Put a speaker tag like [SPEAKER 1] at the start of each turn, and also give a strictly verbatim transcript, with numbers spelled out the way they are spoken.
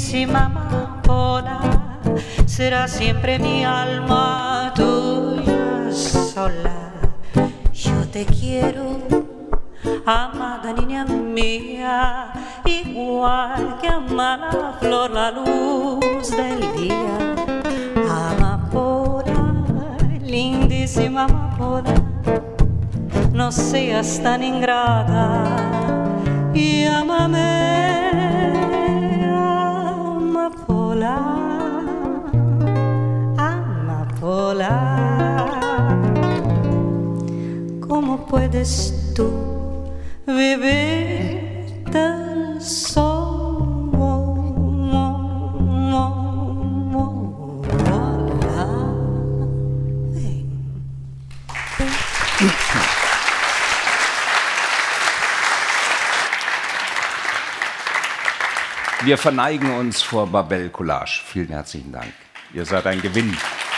[SPEAKER 1] lindísima amapola, será siempre mi alma tuya sola. Yo te quiero, amada niña mía, igual que ama la flor la luz del día. Amapola, lindísima amapola, no seas tan ingrata y ámame, amapola, amapola. ¿Cómo puedes tú vivir tan solo?
[SPEAKER 2] Wir verneigen uns vor Babel Collage. Vielen herzlichen Dank. Ihr seid ein Gewinn.